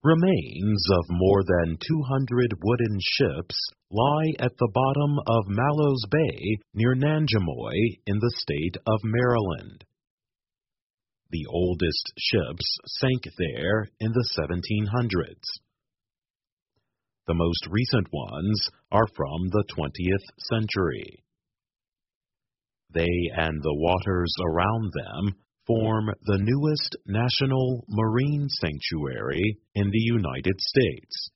Remains of more than 200 wooden ships lie at the bottom of Mallows Bay near Nanjemoy in the state of Maryland. The oldest ships sank there in the 1700s. The most recent ones are from the 20th century. They and the waters around them form the newest national marine sanctuary in the United States.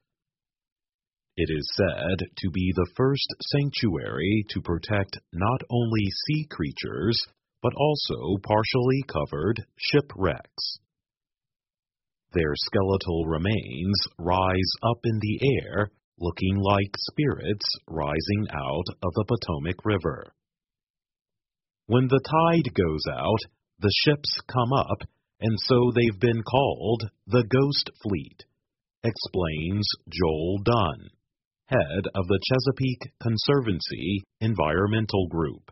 It is said to be the first sanctuary to protect not only sea creatures, but also partially covered shipwrecks. Their skeletal remains rise up in the air, looking like spirits rising out of the Potomac River. When the tide goes out, the ships come up, and so they've been called the Ghost Fleet, explains Joel Dunn, head of the Chesapeake Conservancy Environmental Group.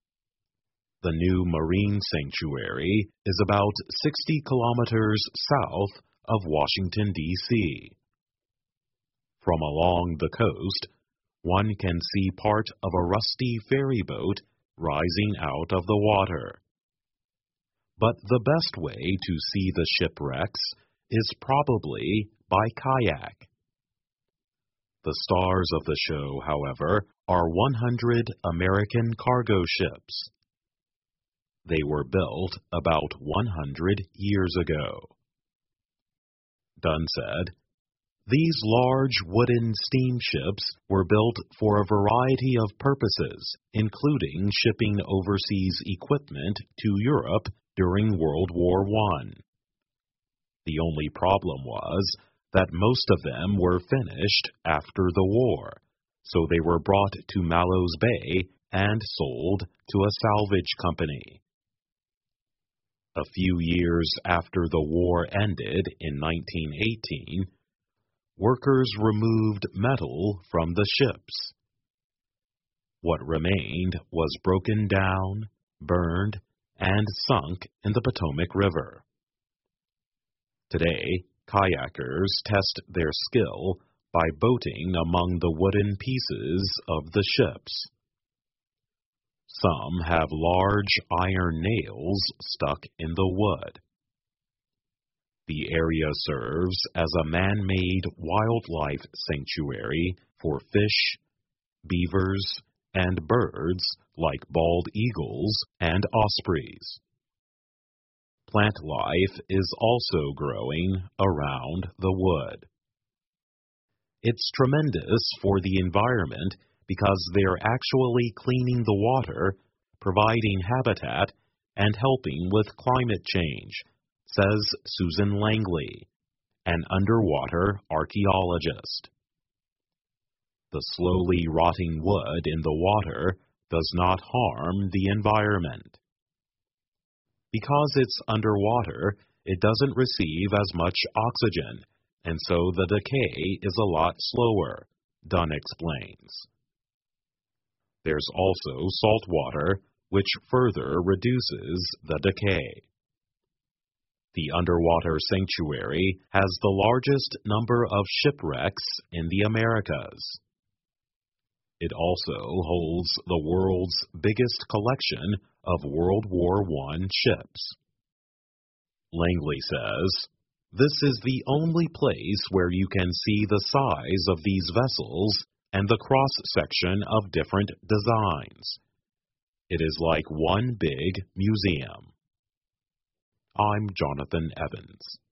The new marine sanctuary is about 60 kilometers south of Washington, D.C. From along the coast, one can see part of a rusty ferry boat rising out of the water. But the best way to see the shipwrecks is probably by kayak. The stars of the show, however, are 100 American cargo ships. They were built about 100 years ago. Dunn said, "These large wooden steamships were built for a variety of purposes, including shipping overseas equipment to Europe during World War I. The only problem was that most of them were finished after the war, so they were brought to Mallows Bay and sold to a salvage company. A few years after the war ended in 1918, workers removed metal from the ships. What remained was broken down, burned, and sunk in the Potomac River. Today, kayakers test their skill by boating among the wooden pieces of the ships. Some have large iron nails stuck in the wood. The area serves as a man-made wildlife sanctuary for fish, beavers, and birds like bald eagles and ospreys. Plant life is also growing around the wood. It's tremendous for the environment because they're actually cleaning the water, providing habitat, and helping with climate change, says Susan Langley, an underwater archaeologist. The slowly rotting wood in the water does not harm the environment. Because it's underwater, it doesn't receive as much oxygen, and so the decay is a lot slower, Dunn explains. There's also salt water, which further reduces the decay. The underwater sanctuary has the largest number of shipwrecks in the Americas. It also holds the world's biggest collection of World War I ships. Langley says, "This is the only place where you can see the size of these vessels and the cross-section of different designs. It is like one big museum." I'm Jonathan Evans.